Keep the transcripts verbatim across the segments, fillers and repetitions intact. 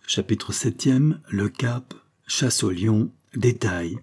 Chapitre septième, le Cap, chasse au lion, détail.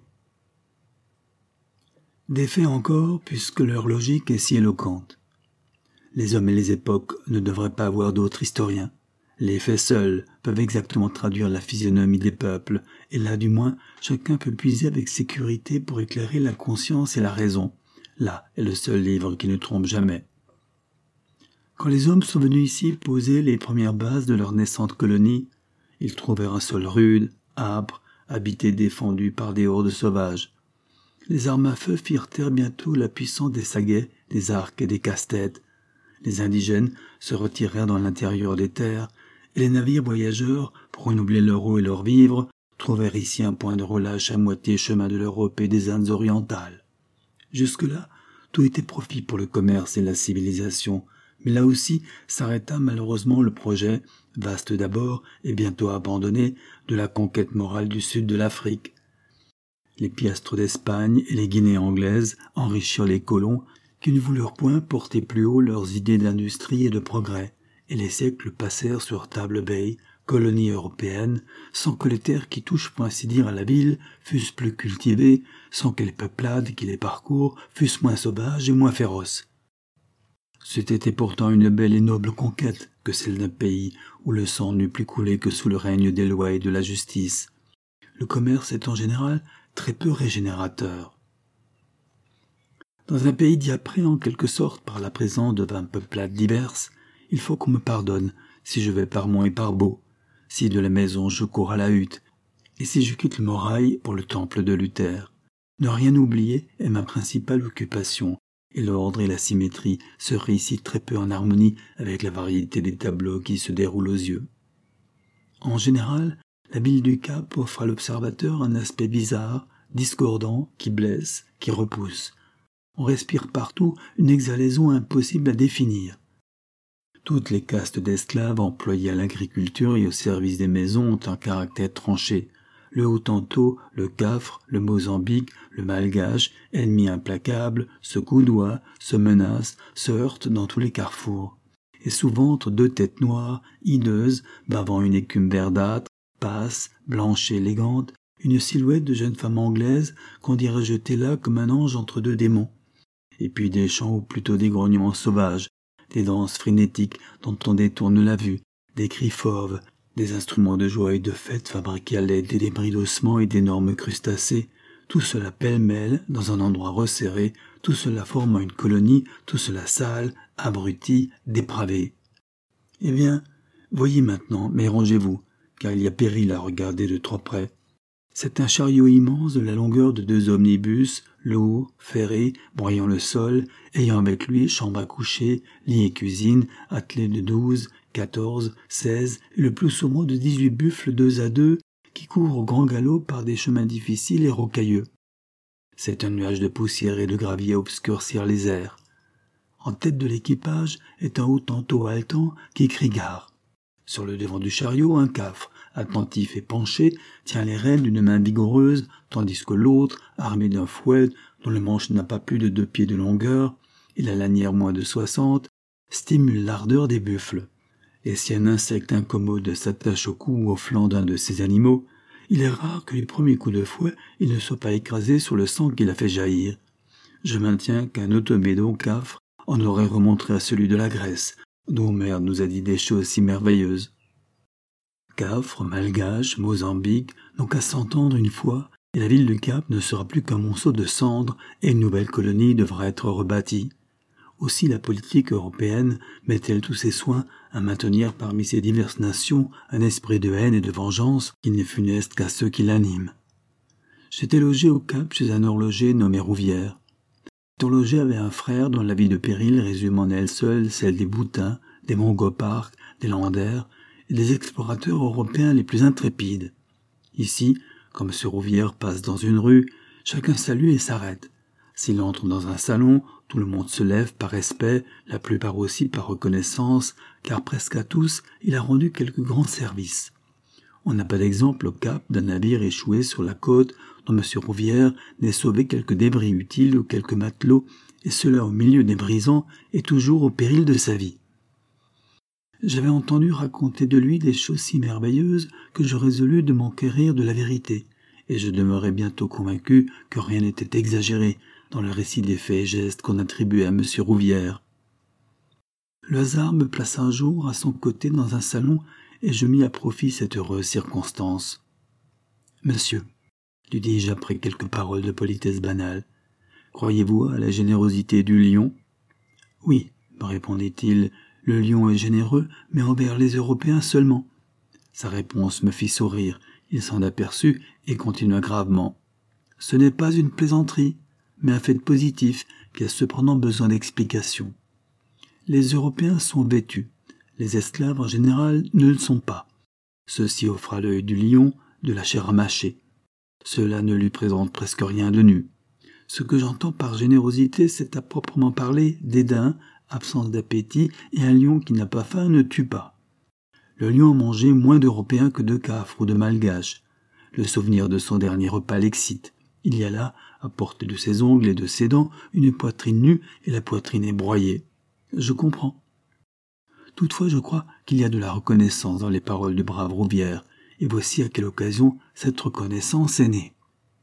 Des faits encore, puisque leur logique est si éloquente. Les hommes et les époques ne devraient pas avoir d'autres historiens. Les faits seuls peuvent exactement traduire la physionomie des peuples, et là du moins, chacun peut puiser avec sécurité pour éclairer la conscience et la raison. Là est le seul livre qui ne trompe jamais. Quand les hommes sont venus ici poser les premières bases de leur naissante colonie, ils trouvèrent un sol rude, âpre, habité et défendu par des hordes sauvages. Les armes à feu firent taire bientôt la puissance des saguets, des arcs et des casse-têtes. Les indigènes se retirèrent dans l'intérieur des terres, et les navires voyageurs, pour renouveler leur eau et leurs vivres, trouvèrent ici un point de relâche à moitié chemin de l'Europe et des Indes orientales. Jusque-là, tout était profit pour le commerce et la civilisation, mais là aussi s'arrêta malheureusement le projet, vaste d'abord et bientôt abandonné, de la conquête morale du sud de l'Afrique. Les piastres d'Espagne et les guinées anglaises enrichirent les colons qui ne voulurent point porter plus haut leurs idées d'industrie et de progrès, et les siècles passèrent sur Table Bay, colonie européenne, sans que les terres qui touchent pour ainsi dire à la ville fussent plus cultivées, sans que les peuplades qui les parcourent fussent moins sauvages et moins féroces. C'était pourtant une belle et noble conquête que celle d'un pays où le sang n'eût plus coulé que sous le règne des lois et de la justice. Le commerce est en général très peu régénérateur. Dans un pays diapré en quelque sorte par la présence de vingt peuplades diverses, il faut qu'on me pardonne si je vais par Mont et par Beau, si de la maison je cours à la hutte, et si je quitte le Morail pour le temple de Luther. Ne rien oublier est ma principale occupation, et l'ordre et la symétrie seraient ici très peu en harmonie avec la variété des tableaux qui se déroulent aux yeux. En général, la ville du Cap offre à l'observateur un aspect bizarre, discordant, qui blesse, qui repousse. On respire partout une exhalaison impossible à définir. Toutes les castes d'esclaves employés à l'agriculture et au service des maisons ont un caractère tranché. Le Hottentot, le Cafre, le Mozambique, le Malgache, ennemis implacables, se coudoient, se menacent, se heurtent dans tous les carrefours. Et souvent entre deux têtes noires, hideuses, bavant une écume verdâtre, passe, blanche et élégante, une silhouette de jeune femme anglaise qu'on dirait jeter là comme un ange entre deux démons. Et puis des chants ou plutôt des grognements sauvages, des danses frénétiques dont on détourne la vue, des cris fauves, des instruments de joie et de fête fabriqués à l'aide des débris d'ossements et d'énormes crustacés, tout cela pêle-mêle dans un endroit resserré, tout cela formant une colonie, tout cela sale, abruti, dépravé. Eh bien, voyez maintenant, mais rangez-vous, car il y a péril à regarder de trop près. C'est un chariot immense de la longueur de deux omnibus, lourd, ferré, broyant le sol, ayant avec lui chambre à coucher, lit et cuisine, attelé de douze, quatorze, seize, et le plus souvent de dix-huit buffles deux à deux, qui courent au grand galop par des chemins difficiles et rocailleux. C'est un nuage de poussière et de gravier à obscurcir les airs. En tête de l'équipage est un Hottentot haletant qui crie gare. Sur le devant du chariot, un Cafre, attentif et penché, tient les rênes d'une main vigoureuse, tandis que l'autre, armé d'un fouet dont le manche n'a pas plus de deux pieds de longueur, et la lanière moins de soixante, stimule l'ardeur des buffles. Et si un insecte incommode s'attache au cou ou au flanc d'un de ces animaux, il est rare que les premiers coups de fouet il ne soit pas écrasé sur le sang qu'il a fait jaillir. Je maintiens qu'un automédon Cafre en aurait remontré à celui de la Grèce, dont Homère nous a dit des choses si merveilleuses. Cafre, Malgache, Mozambique n'ont qu'à s'entendre une fois, et la ville du Cap ne sera plus qu'un monceau de cendres, et une nouvelle colonie devra être rebâtie. Aussi la politique européenne met-elle tous ses soins à maintenir parmi ces diverses nations un esprit de haine et de vengeance qui n'est funeste qu'à ceux qui l'animent. J'étais logé au Cap chez un horloger nommé Rouvière. Cet horloger avait un frère dont la vie de péril résume en elle seule celle des Boutins, des Mongopards, des Landers et des explorateurs européens les plus intrépides. Ici, comme ce Rouvière passe dans une rue, chacun salue et s'arrête. S'il entre dans un salon, tout le monde se lève par respect, la plupart aussi par reconnaissance, car presque à tous, il a rendu quelques grands services. On n'a pas d'exemple au Cap d'un navire échoué sur la côte dont M. Rouvière n'ait sauvé quelques débris utiles ou quelques matelots, et cela au milieu des brisants et toujours au péril de sa vie. J'avais entendu raconter de lui des choses si merveilleuses que je résolus de m'enquérir de la vérité, et je demeurai bientôt convaincu que rien n'était exagéré dans le récit des faits et gestes qu'on attribuait à M. Rouvière. Le hasard me plaça un jour à son côté dans un salon, et je mis à profit cette heureuse circonstance. « Monsieur, » lui dis-je après quelques paroles de politesse banale, « croyez-vous à la générosité du lion ?»« Oui, » me répondit-il, « le lion est généreux, mais envers les Européens seulement. » Sa réponse me fit sourire. Il s'en aperçut et continua gravement. « Ce n'est pas une plaisanterie, mais un fait positif qui a cependant besoin d'explication. Les Européens sont vêtus, les esclaves en général ne le sont pas. Ceux-ci offrent à l'œil du lion de la chair à mâcher. Cela ne lui présente presque rien de nu. Ce que j'entends par générosité, c'est à proprement parler dédain, absence d'appétit, et un lion qui n'a pas faim ne tue pas. Le lion a mangé moins d'Européens que de Cafres ou de Malgaches. Le souvenir de son dernier repas l'excite. Il y a là, à portée de ses ongles et de ses dents, une poitrine nue et la poitrine est broyée. Je comprends. Toutefois, je crois qu'il y a de la reconnaissance dans les paroles du brave Rouvière, et voici à quelle occasion cette reconnaissance est née.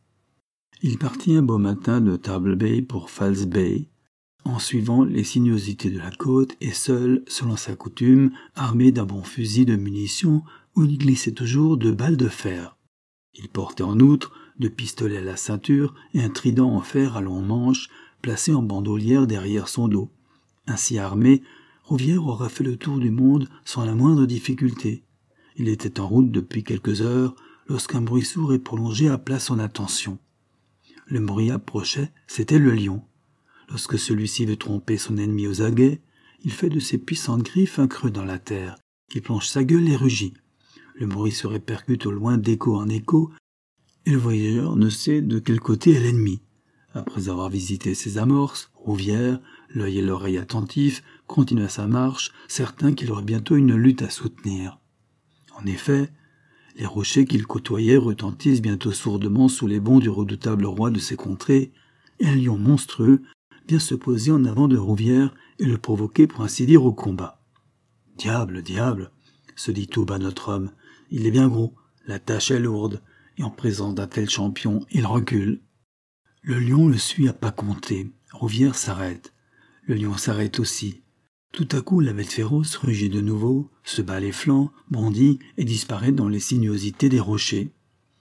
Il partit un beau matin de Table Bay pour False Bay, en suivant les sinuosités de la côte et seul, selon sa coutume, armé d'un bon fusil de munitions où il glissait toujours deux balles de fer. Il portait en outre deux pistolets à la ceinture et un trident en fer à long manche placé en bandoulière derrière son dos. Ainsi armé, Rouvière aurait fait le tour du monde sans la moindre difficulté. Il était en route depuis quelques heures lorsqu'un bruit sourd et prolongé appela son attention. Le bruit approchait, c'était le lion. Lorsque celui-ci veut tromper son ennemi aux aguets, il fait de ses puissantes griffes un creux dans la terre, qui plonge sa gueule et rugit. Le bruit se répercute au loin d'écho en écho, et le voyageur ne sait de quel côté est l'ennemi. Après avoir visité ses amorces, Rouvière, l'œil et l'oreille attentifs, continua sa marche, certain qu'il aurait bientôt une lutte à soutenir. En effet, les rochers qu'il côtoyait retentissent bientôt sourdement sous les bonds du redoutable roi de ces contrées, et un lion monstrueux vient se poser en avant de Rouvière et le provoquer pour ainsi dire au combat. « Diable, diable !» se dit tout bas notre homme, « il est bien gros, la tâche est lourde, et en présence d'un tel champion, il recule. » Le lion le suit à pas comptés. Rouvière s'arrête. Le lion s'arrête aussi. Tout à coup, la bête féroce rugit de nouveau, se bat les flancs, bondit et disparaît dans les sinuosités des rochers.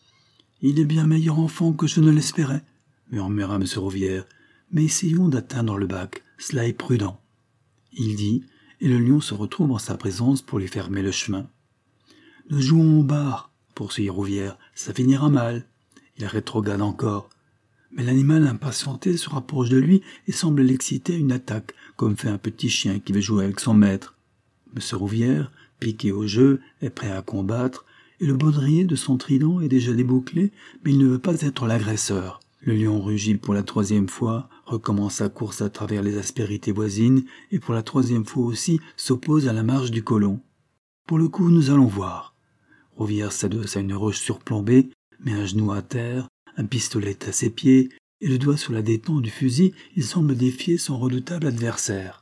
« Il est bien meilleur enfant que je ne l'espérais, » murmura M. Rouvière, « mais essayons d'atteindre le bac, cela est prudent. » Il dit, et le lion se retrouve en sa présence pour lui fermer le chemin. « Nous jouons au bar, » poursuit Rouvière, « ça finira mal. » Il rétrograde encore. Mais l'animal impatienté se rapproche de lui et semble l'exciter à une attaque, comme fait un petit chien qui veut jouer avec son maître. M. Rouvière, piqué au jeu, est prêt à combattre, et le baudrier de son trident est déjà débouclé, mais il ne veut pas être l'agresseur. Le lion rugit pour la troisième fois, recommence sa course à travers les aspérités voisines, et pour la troisième fois aussi s'oppose à la marche du colon. Pour le coup, nous allons voir. Rouvière s'adosse à une roche surplombée, met un genou à terre, un pistolet à ses pieds, et le doigt sur la détente du fusil, il semble défier son redoutable adversaire.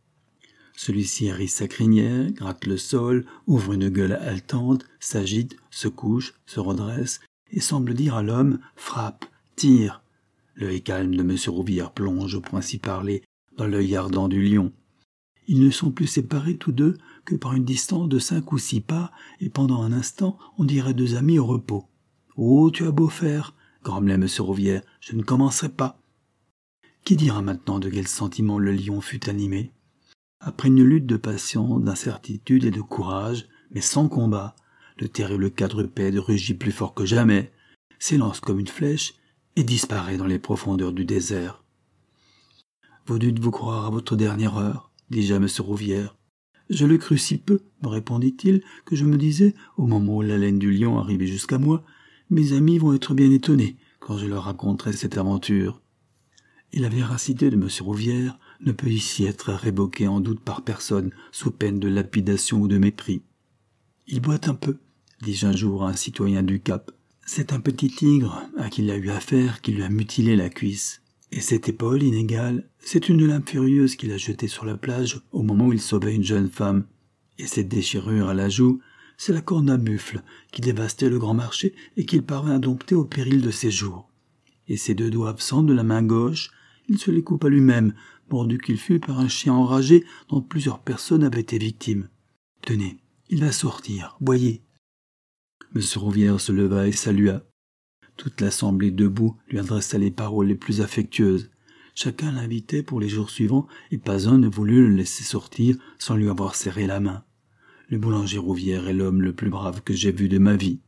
Celui-ci hérisse sa crinière, gratte le sol, ouvre une gueule haletante, s'agite, se couche, se redresse, et semble dire à l'homme « frappe, tire ». L'œil calme de M. Rouvière plonge, pour ainsi parler, dans l'œil ardent du lion. Ils ne sont plus séparés tous deux que par une distance de cinq ou six pas, et pendant un instant, on dirait deux amis au repos. « Oh, tu as beau faire !» grommelait M. Rouvière, « je ne commencerai pas. » Qui dira maintenant de quel sentiment le lion fut animé? Après une lutte de patience, d'incertitude et de courage, mais sans combat, le terrible quadrupède rugit plus fort que jamais, s'élance comme une flèche et disparaît dans les profondeurs du désert. « Vous dûtes vous croire à votre dernière heure, dis-je à M. Rouvière. Je le crus si peu, me répondit-il, que je me disais, au moment où l'haleine du lion arrivait jusqu'à moi, mes amis vont être bien étonnés quand je leur raconterai cette aventure. Et la véracité de M. Rouvière ne peut ici être révoquée en doute par personne sous peine de lapidation ou de mépris. Il boite un peu, dis-je un jour à un citoyen du Cap. C'est un petit tigre à qui il a eu affaire qui lui a mutilé la cuisse. Et cette épaule inégale, c'est une lame furieuse qu'il a jetée sur la plage au moment où il sauvait une jeune femme. Et cette déchirure à la joue, c'est la corne à buffle qui dévastait le grand marché et qu'il parvint à dompter au péril de ses jours. Et ses deux doigts absents de la main gauche, il se les coupa lui-même, mordu qu'il fut par un chien enragé dont plusieurs personnes avaient été victimes. « Tenez, il va sortir, boyez !» M. Rouvière se leva et salua. Toute l'assemblée debout lui adressa les paroles les plus affectueuses. Chacun l'invitait pour les jours suivants et pas un ne voulut le laisser sortir sans lui avoir serré la main. Le boulanger Rouvière est l'homme le plus brave que j'ai vu de ma vie.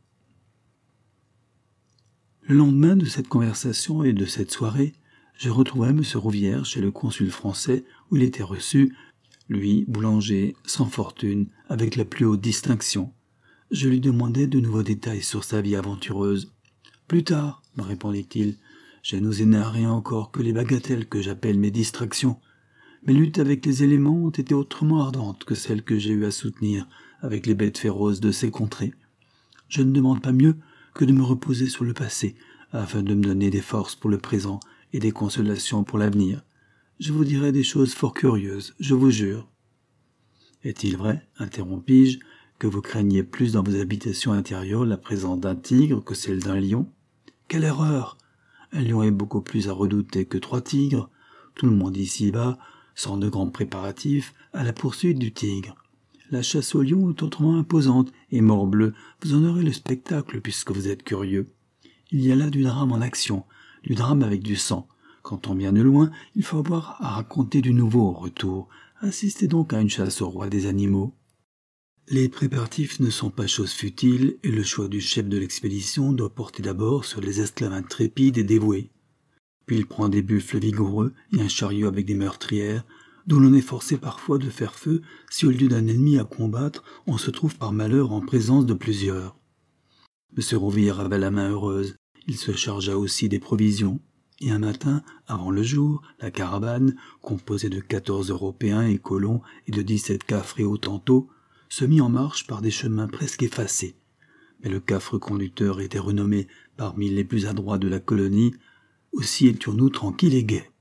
Le lendemain de cette conversation et de cette soirée, je retrouvai M. Rouvière chez le consul français où il était reçu, lui, boulanger, sans fortune, avec la plus haute distinction. Je lui demandai de nouveaux détails sur sa vie aventureuse. « Plus tard, me répondit-il, je n'osais narrer encore que les bagatelles que j'appelle mes distractions. Mes luttes avec les éléments ont été autrement ardentes que celles que j'ai eu à soutenir avec les bêtes féroces de ces contrées. Je ne demande pas mieux que de me reposer sur le passé, afin de me donner des forces pour le présent et des consolations pour l'avenir. Je vous dirai des choses fort curieuses, je vous jure. »« Est-il vrai, interrompis-je, que vous craignez plus dans vos habitations intérieures la présence d'un tigre que celle d'un lion ? Quelle erreur ! Un lion est beaucoup plus à redouter que trois tigres. Tout le monde ici va, sans de grands préparatifs, à la poursuite du tigre. La chasse au lion est autrement imposante, et morbleu, vous en aurez le spectacle puisque vous êtes curieux. Il y a là du drame en action, du drame avec du sang. Quand on vient de loin, il faut avoir à raconter du nouveau au retour. Assistez donc à une chasse au roi des animaux. Les préparatifs ne sont pas chose futile, et le choix du chef de l'expédition doit porter d'abord sur les esclaves intrépides et dévoués. Puis il prend des buffles vigoureux et un chariot avec des meurtrières, d'où l'on est forcé parfois de faire feu si au lieu d'un ennemi à combattre, on se trouve par malheur en présence de plusieurs. M. Rouvière avait la main heureuse, il se chargea aussi des provisions, et un matin, avant le jour, la caravane, composée de quatorze Européens et colons et de dix-sept Cafres Hottentots, se mit en marche par des chemins presque effacés. Mais le Cafre conducteur était renommé parmi les plus adroits de la colonie, aussi étions-nous tranquilles et gais.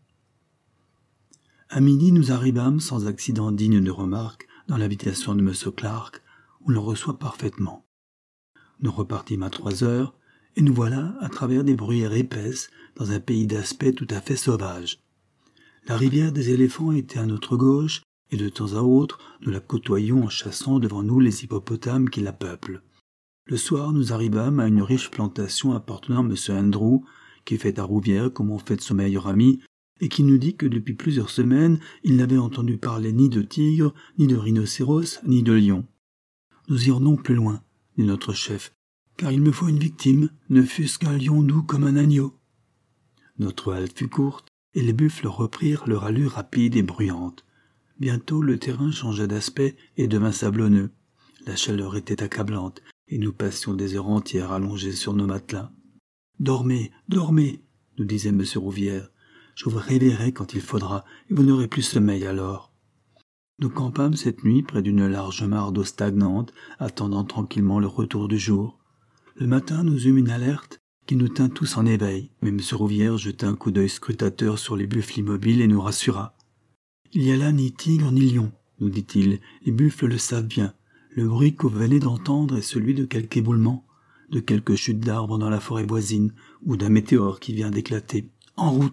À midi, nous arrivâmes sans accident digne de remarque dans l'habitation de M. Clark, où l'on reçoit parfaitement. Nous repartîmes à trois heures, et nous voilà à travers des bruyères épaisses dans un pays d'aspect tout à fait sauvage. La rivière des éléphants était à notre gauche, et de temps à autre, nous la côtoyions en chassant devant nous les hippopotames qui la peuplent. Le soir, nous arrivâmes à une riche plantation appartenant à M. Andrew, qui fait à Rouvière comme on fait de son meilleur ami, et qui nous dit que depuis plusieurs semaines, il n'avait entendu parler ni de tigre, ni de rhinocéros, ni de lion. Nous irons donc plus loin, dit notre chef, car il me faut une victime, ne fût-ce qu'un lion doux comme un agneau. Notre halte fut courte, et les buffles reprirent leur allure rapide et bruyante. Bientôt le terrain changea d'aspect et devint sablonneux. La chaleur était accablante, et nous passions des heures entières allongés sur nos matelas. « Dormez, dormez !» nous disait M. Rouvière. « Je vous réveillerai quand il faudra, et vous n'aurez plus sommeil alors. » Nous campâmes cette nuit près d'une large mare d'eau stagnante, attendant tranquillement le retour du jour. Le matin, nous eûmes une alerte qui nous tint tous en éveil, mais M. Rouvière jeta un coup d'œil scrutateur sur les buffles immobiles et nous rassura. « Il n'y a là ni tigre ni lion, nous dit-il, les buffles le savent bien. Le bruit que vous venez d'entendre est celui de quelque éboulement, de quelque chute d'arbres dans la forêt voisine, ou d'un météore qui vient d'éclater. En route !»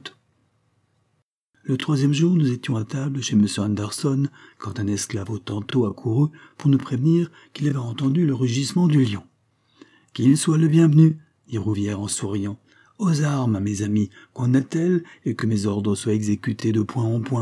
Le troisième jour, nous étions à table chez M. Anderson, quand un esclave Hottentot accourut pour nous prévenir qu'il avait entendu le rugissement du lion. « Qu'il soit le bienvenu !» dit Rouvière en souriant. « Aux armes, mes amis, qu'on attelle et que mes ordres soient exécutés de point en point. »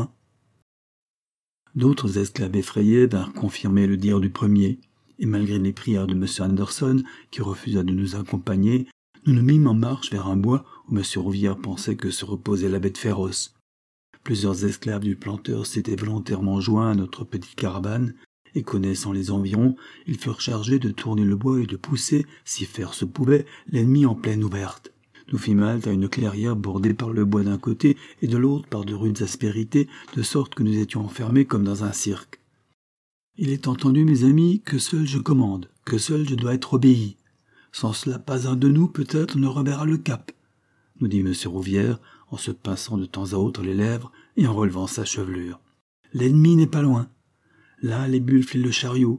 D'autres esclaves effrayés vinrent confirmer le dire du premier, et malgré les prières de M. Anderson, qui refusa de nous accompagner, nous nous mîmes en marche vers un bois où M. Rouvière pensait que se reposait la bête féroce. Plusieurs esclaves du planteur s'étaient volontairement joints à notre petite caravane, et connaissant les environs, ils furent chargés de tourner le bois et de pousser, si faire se pouvait, l'ennemi en plaine ouverte. Nous fîmes halte à une clairière bordée par le bois d'un côté et de l'autre par de rudes aspérités, de sorte que nous étions enfermés comme dans un cirque. « Il est entendu, mes amis, que seul je commande, que seul je dois être obéi. Sans cela, pas un de nous, peut-être, ne reverra le cap, » nous dit M. Rouvière, en se pinçant de temps à autre les lèvres et en relevant sa chevelure. « L'ennemi n'est pas loin. Là, les buffles et le chariot,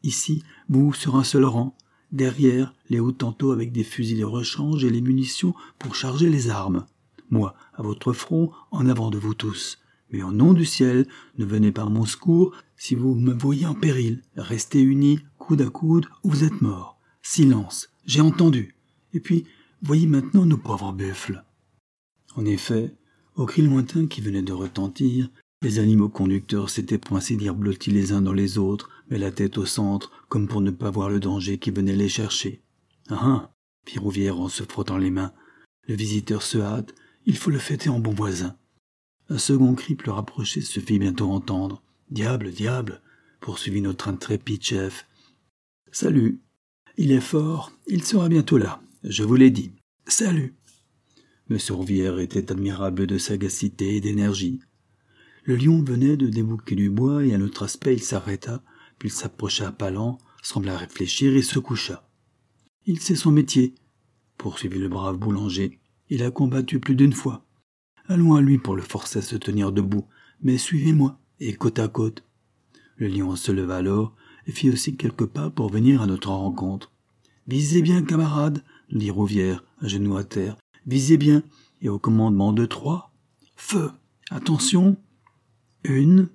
Ici, vous sur un seul rang. Derrière, les Hottentots avec des fusils de rechange et les munitions pour charger les armes. Moi, à votre front, en avant de vous tous. Mais au nom du ciel, ne venez pas à mon secours si vous me voyez en péril. Restez unis, coude à coude, ou vous êtes morts. Silence, j'ai entendu. Et puis, voyez maintenant nos pauvres buffles. En effet, au cri lointain qui venait de retentir, les animaux conducteurs s'étaient pour ainsi dire blottis les uns dans les autres, mais la tête au centre, comme pour ne pas voir le danger qui venait les chercher. « Ah ah !» fit Rouvière en se frottant les mains. « Le visiteur se hâte, il faut le fêter en bon voisin. » Un second cri plus rapproché se fit bientôt entendre. « Diable, diable !» poursuivit notre intrépide chef. « Salut ! Il est fort, il sera bientôt là, je vous l'ai dit. Salut !» M. Rouvière était admirable de sagacité et d'énergie. Le lion venait de débouquer du bois et à notre aspect il s'arrêta, puis il s'approcha à pas lents, sembla réfléchir et se coucha. « Il sait son métier, » poursuivit le brave boulanger. « Il a combattu plus d'une fois. Allons à lui pour le forcer à se tenir debout, mais suivez-moi, et côte à côte. » Le lion se leva alors et fit aussi quelques pas pour venir à notre rencontre. « Visez bien, camarades, » nous dit Rouvière, à genoux à terre. « Visez bien, et au commandement de trois. Feu! Attention! Une,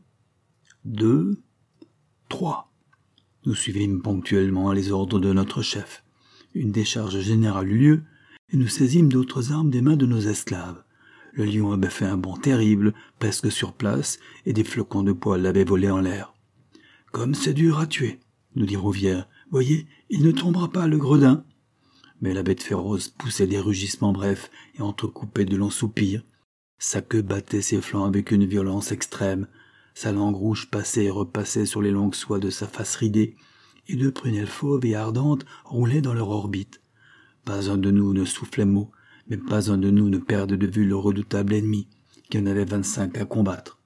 deux, trois. » Nous suivîmes ponctuellement les ordres de notre chef. Une décharge générale eut lieu, et nous saisîmes d'autres armes des mains de nos esclaves. Le lion avait fait un bond terrible, presque sur place, et des flocons de poils l'avaient volé en l'air. « Comme c'est dur à tuer, » nous dit Rouvière. « Voyez, il ne tombera pas, le gredin. » Mais la bête féroce poussait des rugissements brefs et entrecoupait de longs soupirs. Sa queue battait ses flancs avec une violence extrême. Sa langue rouge passait et repassait sur les longues soies de sa face ridée, et deux prunelles fauves et ardentes roulaient dans leur orbite. Pas un de nous ne soufflait mot, mais pas un de nous ne perdait de vue le redoutable ennemi, qui en avait vingt-cinq à combattre.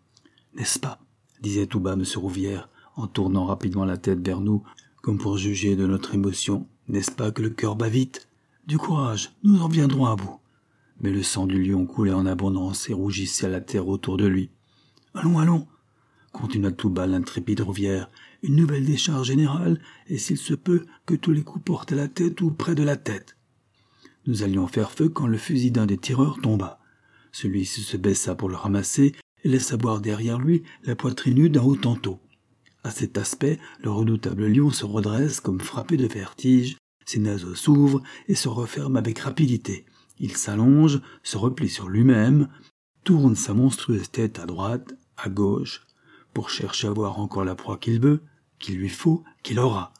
« N'est-ce pas ?» disait tout bas M. Rouvière, en tournant rapidement la tête vers nous, comme pour juger de notre émotion. « N'est-ce pas que le cœur bat vite ? Du courage, nous en viendrons à bout. » Mais le sang du lion coulait en abondance et rougissait à la terre autour de lui. « Allons, allons !» continua tout bas l'intrépide Rouvière. « Une nouvelle décharge générale, et s'il se peut que tous les coups portent à la tête ou près de la tête. » Nous allions faire feu quand le fusil d'un des tireurs tomba. Celui-ci se baissa pour le ramasser et laissa voir derrière lui la poitrine nue d'un Hottentot. À cet aspect, le redoutable lion se redresse comme frappé de vertige, ses naseaux s'ouvrent et se referment avec rapidité. Il s'allonge, se replie sur lui-même, tourne sa monstrueuse tête à droite, à gauche, pour chercher à voir encore la proie qu'il veut, qu'il lui faut, qu'il aura.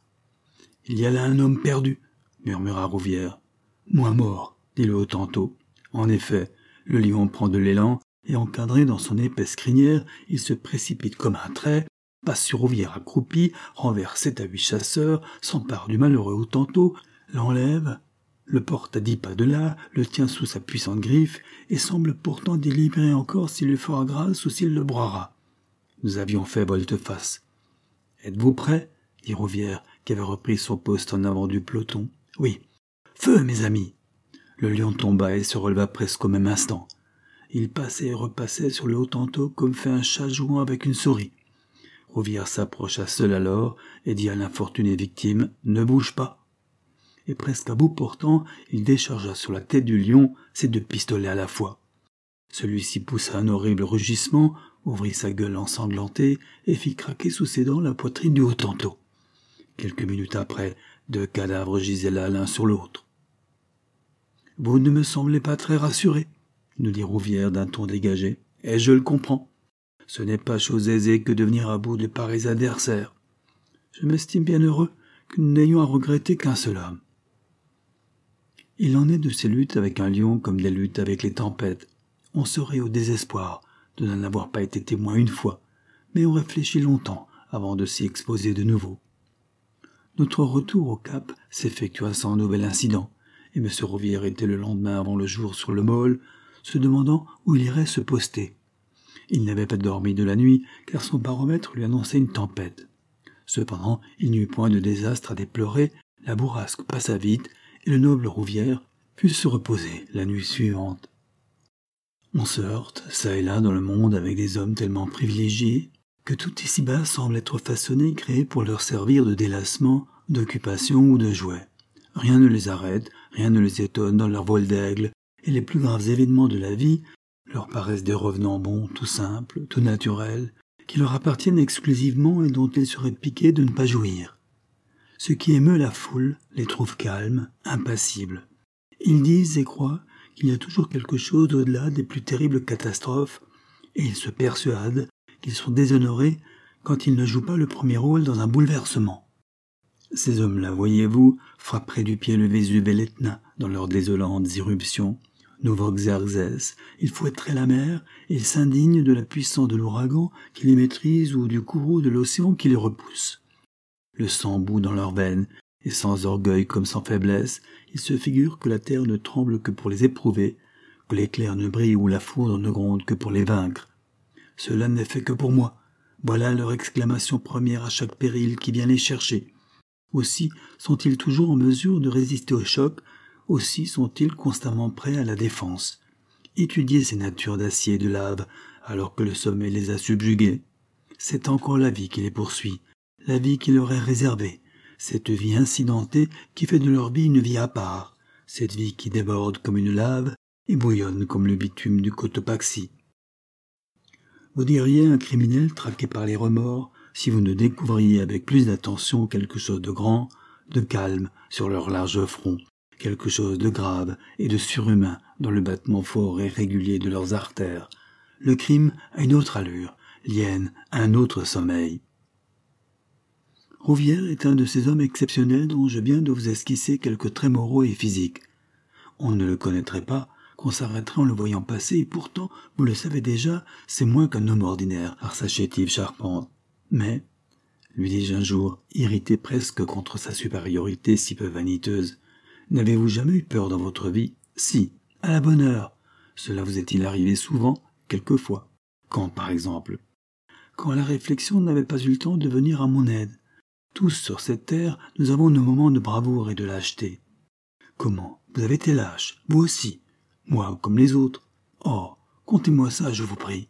« Il y a là un homme perdu, » murmura Rouvière. « Moi mort, » dit le Hottentot. En effet, le lion prend de l'élan, et encadré dans son épaisse crinière, il se précipite comme un trait, passe sur Rouvière accroupi, renverse sept à huit chasseurs, s'empare du malheureux Hottentot, l'enlève, le porte à dix pas de là, le tient sous sa puissante griffe, et semble pourtant délibérer encore s'il lui fera grâce ou s'il le broiera. Nous avions fait volte-face. « Êtes-vous prêts ?» dit Rouvière, qui avait repris son poste en avant du peloton. « Oui. Feu, mes amis !» Le lion tomba et se releva presque au même instant. Il passait et repassait sur le Hottentot comme fait un chat jouant avec une souris. Rouvière s'approcha seul alors et dit à l'infortuné victime « Ne bouge pas !» Et presque à bout portant, il déchargea sur la tête du lion ses deux pistolets à la fois. Celui-ci poussa un horrible rugissement, ouvrit sa gueule ensanglantée et fit craquer sous ses dents la poitrine du Hottentot. Quelques minutes après, deux cadavres gisaient là l'un sur l'autre. « Vous ne me semblez pas très rassuré, » nous dit Rouvière d'un ton dégagé, « et je le comprends. Ce n'est pas chose aisée que de venir à bout de pareils adversaires. Je m'estime bien heureux que nous n'ayons à regretter qu'un seul homme. » Il en est de ces luttes avec un lion comme des luttes avec les tempêtes. On serait au désespoir de n'en avoir pas été témoin une fois, mais on réfléchit longtemps avant de s'y exposer de nouveau. Notre retour au Cap s'effectua sans nouvel incident, et M. Rouvière était le lendemain avant le jour sur le môle, se demandant où il irait se poster. Il n'avait pas dormi de la nuit, car son baromètre lui annonçait une tempête. Cependant, il n'y eut point de désastre à déplorer, la bourrasque passa vite, et le noble Rouvière put se reposer la nuit suivante. On se heurte, çà et là dans le monde, avec des hommes tellement privilégiés, que tout ici-bas semble être façonné, créé pour leur servir de délassement, d'occupation ou de jouet. Rien ne les arrête, rien ne les étonne dans leur vol d'aigle, et les plus graves événements de la vie leur paraissent des revenants bons, tout simples, tout naturels, qui leur appartiennent exclusivement et dont ils seraient piqués de ne pas jouir. Ce qui émeut la foule les trouve calmes, impassibles. Ils disent et croient qu'il y a toujours quelque chose au-delà des plus terribles catastrophes, et ils se persuadent qu'ils sont déshonorés quand ils ne jouent pas le premier rôle dans un bouleversement. Ces hommes-là, voyez-vous, frapperaient du pied le Vésuve et l'Etna dans leurs désolantes irruptions. Nouveau Xerxès, ils fouetteraient la mer et ils s'indignent de la puissance de l'ouragan qui les maîtrise ou du courroux de l'océan qui les repousse. Le sang bout dans leurs veines, et sans orgueil comme sans faiblesse, ils se figurent que la terre ne tremble que pour les éprouver, que l'éclair ne brille ou la foudre ne gronde que pour les vaincre. Cela n'est fait que pour moi. Voilà leur exclamation première à chaque péril qui vient les chercher. Aussi sont-ils toujours en mesure de résister au choc, aussi sont-ils constamment prêts à la défense. Étudiez ces natures d'acier et de lave, alors que le sommeil les a subjugués. C'est encore la vie qui les poursuit, la vie qui leur est réservée, cette vie incidentée qui fait de leur vie une vie à part, cette vie qui déborde comme une lave et bouillonne comme le bitume du Cotopaxi. Vous diriez un criminel traqué par les remords si vous ne découvriez avec plus d'attention quelque chose de grand, de calme sur leur large front, quelque chose de grave et de surhumain dans le battement fort et régulier de leurs artères. Le crime a une autre allure, l'hyène a un autre sommeil. Rouvière est un de ces hommes exceptionnels dont je viens de vous esquisser quelques traits moraux et physiques. On ne le connaîtrait pas, qu'on s'arrêterait en le voyant passer, et pourtant, vous le savez déjà, c'est moins qu'un homme ordinaire, par sa chétive charpente. Mais, lui dis-je un jour, irrité presque contre sa supériorité si peu vaniteuse, n'avez-vous jamais eu peur dans votre vie? Si, à la bonne heure. Cela vous est-il arrivé souvent, quelquefois? Quand, par exemple? Quand la réflexion n'avait pas eu le temps de venir à mon aide. Tous sur cette terre, nous avons nos moments de bravoure et de lâcheté. Comment? Vous avez été lâche, vous aussi. Moi, comme les autres. Oh, contez-moi ça, je vous prie.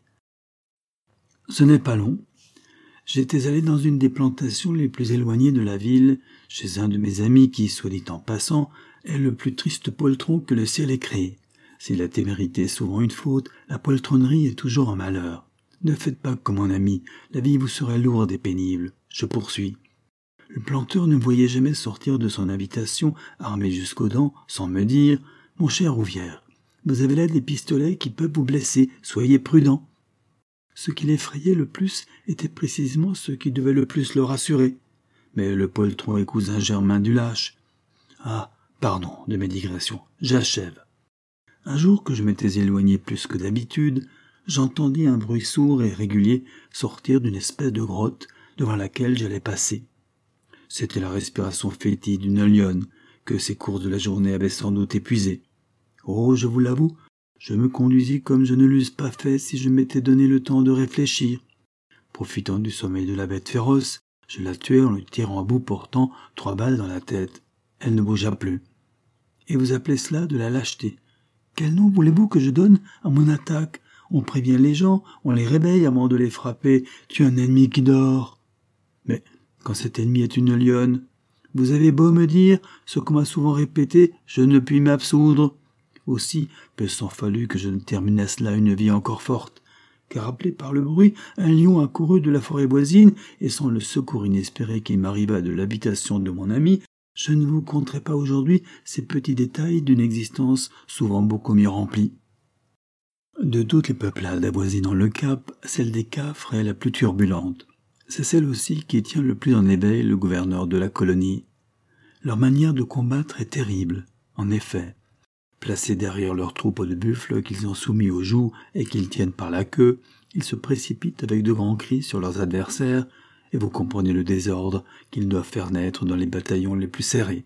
Ce n'est pas long. J'étais allé dans une des plantations les plus éloignées de la ville, chez un de mes amis qui, soit dit en passant, est le plus triste poltron que le ciel ait créé. Si la témérité est souvent une faute, la poltronnerie est toujours un malheur. Ne faites pas comme mon ami, la vie vous serait lourde et pénible. Je poursuis. Le planteur ne me voyait jamais sortir de son habitation, armé jusqu'aux dents, sans me dire « Mon cher Rouvière, vous avez là des pistolets qui peuvent vous blesser, soyez prudent. » Ce qui l'effrayait le plus était précisément ce qui devait le plus le rassurer. Mais le poltron est cousin germain du lâche. Ah, pardon de mes digressions, j'achève. Un jour que je m'étais éloigné plus que d'habitude, j'entendis un bruit sourd et régulier sortir d'une espèce de grotte devant laquelle j'allais passer. C'était la respiration fétide d'une lionne que ces courses de la journée avaient sans doute épuisée. Oh, je vous l'avoue, je me conduisis comme je ne l'eusse pas fait si je m'étais donné le temps de réfléchir. Profitant du sommeil de la bête féroce, je la tuai en lui tirant à bout portant trois balles dans la tête. Elle ne bougea plus. Et vous appelez cela de la lâcheté? Quel nom voulez-vous que je donne à mon attaque? On prévient les gens, on les réveille avant de les frapper. Tu es un ennemi qui dort. Mais quand cet ennemi est une lionne, vous avez beau me dire ce qu'on m'a souvent répété, je ne puis m'absoudre. Aussi peut-il fallu que je ne terminasse là une vie encore forte, car appelé par le bruit, un lion accourut de la forêt voisine, et sans le secours inespéré qui m'arriva de l'habitation de mon ami, je ne vous conterai pas aujourd'hui ces petits détails d'une existence souvent beaucoup mieux remplie. De toutes les peuplades avoisinant le Cap, celle des Cafres est la plus turbulente. C'est celle aussi qui tient le plus en éveil le gouverneur de la colonie. Leur manière de combattre est terrible, en effet. Placés derrière leur troupeau de buffles qu'ils ont soumis au joug et qu'ils tiennent par la queue, ils se précipitent avec de grands cris sur leurs adversaires, et vous comprenez le désordre qu'ils doivent faire naître dans les bataillons les plus serrés.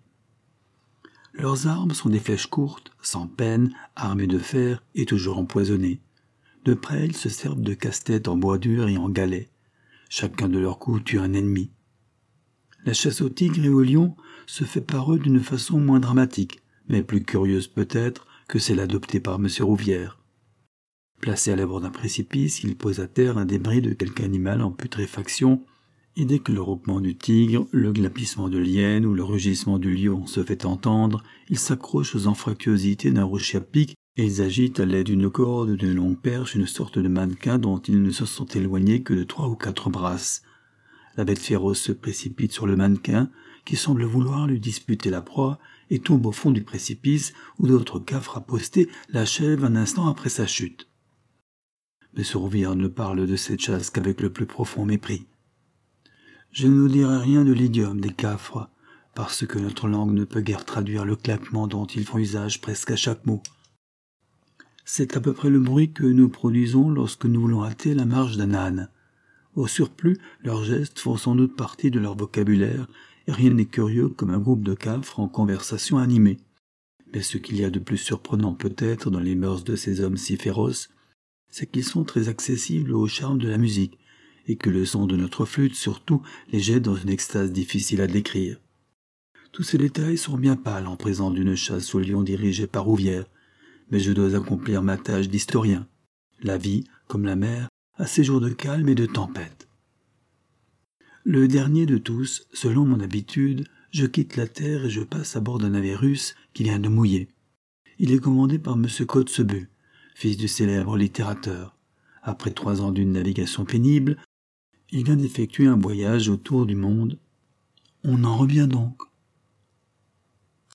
Leurs armes sont des flèches courtes, sans peine, armées de fer et toujours empoisonnées. De près, ils se servent de casse-tête en bois dur et en galets. Chacun de leurs coups tue un ennemi. La chasse au tigre et au lion se fait par eux d'une façon moins dramatique, mais plus curieuse peut-être que celle adoptée par M. Rouvière. Placé à l'abord d'un précipice, il pose à terre un débris de quelque animal en putréfaction, et dès que le roucement du tigre, le glapissement de l'hyène ou le rugissement du lion se fait entendre, il s'accroche aux anfractuosités d'un rocher à pic et ils agitent à l'aide d'une corde ou d'une longue perche une sorte de mannequin dont ils ne se sont éloignés que de trois ou quatre brasses. La bête féroce se précipite sur le mannequin, qui semble vouloir lui disputer la proie, et tombe au fond du précipice où d'autres cafres apostés l'achèvent un instant après sa chute. M. Rouvière ne parle de cette chasse qu'avec le plus profond mépris. Je ne vous dirai rien de l'idiome des cafres, parce que notre langue ne peut guère traduire le claquement dont ils font usage presque à chaque mot. C'est à peu près le bruit que nous produisons lorsque nous voulons hâter la marche d'un âne. Au surplus, leurs gestes font sans doute partie de leur vocabulaire, et rien n'est curieux comme un groupe de cafres en conversation animée. Mais ce qu'il y a de plus surprenant peut-être dans les mœurs de ces hommes si féroces, c'est qu'ils sont très accessibles au charme de la musique, et que le son de notre flûte surtout les jette dans une extase difficile à décrire. Tous ces détails sont bien pâles en présence d'une chasse au lion dirigée par Rouvière, mais je dois accomplir ma tâche d'historien. La vie, comme la mer, a ses jours de calme et de tempête. Le dernier de tous, selon mon habitude, je quitte la terre et je passe à bord d'un navire russe qui vient de mouiller. Il est commandé par M. Kotzebue, fils du célèbre littérateur. Après trois ans d'une navigation pénible, il vient d'effectuer un voyage autour du monde. On en revient donc